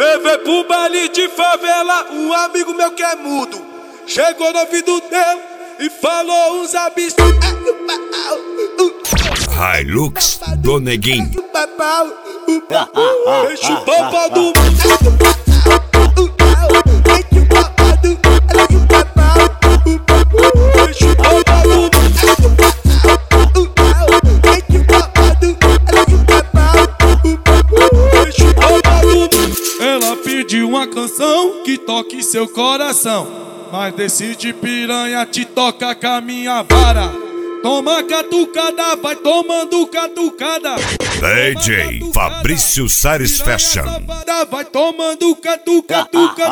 Levei pro baile de favela um amigo meu que é mudo. Chegou no ouvido dele e falou uns absurdos. Hilux do Neguinho. Deixa o papo do Ela pediu uma canção que toque seu coração, mas decide piranha te toca com a minha vara. Toma catucada, vai tomando catucada. DJ Fabrício Sares Fashion. Vai tomando catucada.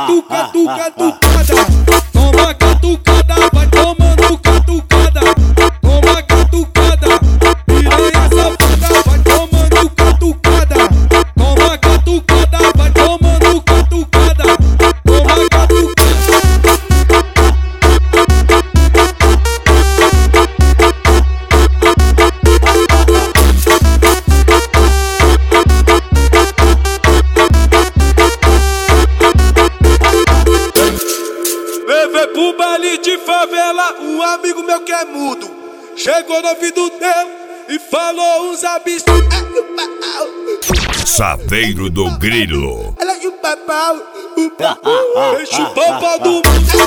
Toma catucada, vai tomando catucada. Toma catucada, piranha safada, vai tomando catucada. Toma catucada, vai tomando catucada. Toma catucada. Levei pro baile de favela um amigo meu que é mudo. Chegou no ouvido dele e falou uns absurdos. Saveiro do Grilo. Deixa o papo do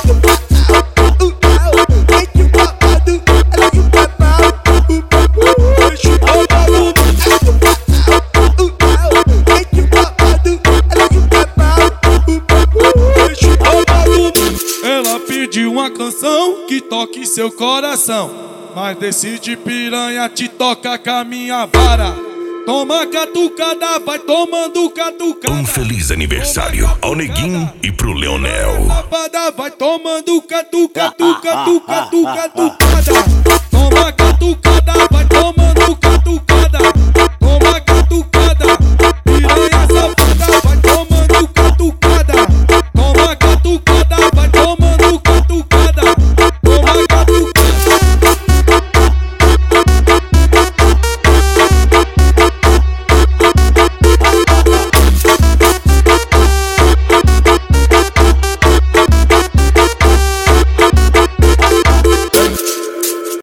Ela pediu uma canção que toque seu coração, mas decide piranha te toca com a minha vara. Toma catucada, vai tomando catucada. Um feliz aniversário ao Neguinho e pro Leonel. Vai tomando catucada. Toma